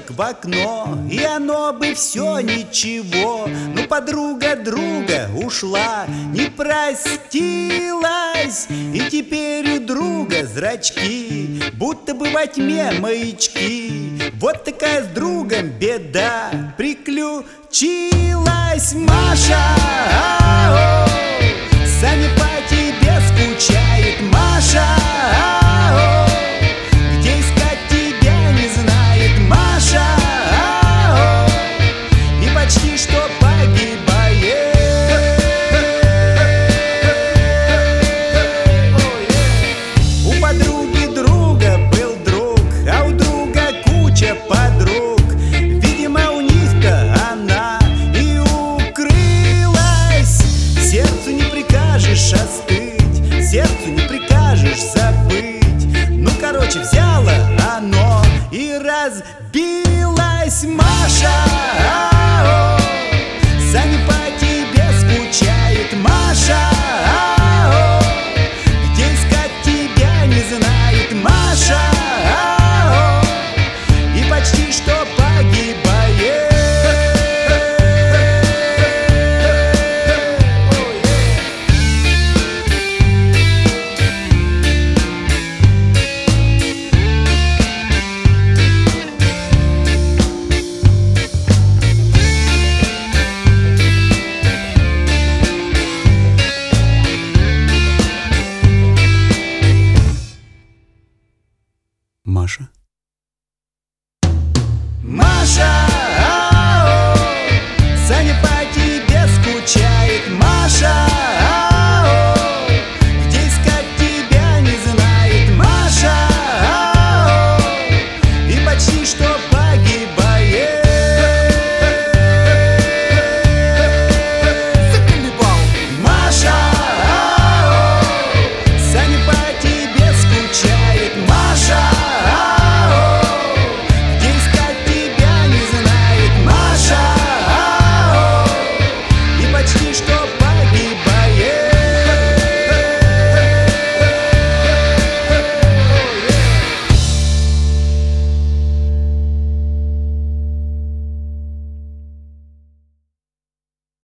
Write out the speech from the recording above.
листочек в окно, и оно бы все ничего. Но подруга друга ушла, не простилась, и теперь у друга зрачки будто бы во тьме маячки. Вот такая с другом беда приключилась. Маша, Саня по тебе скучает.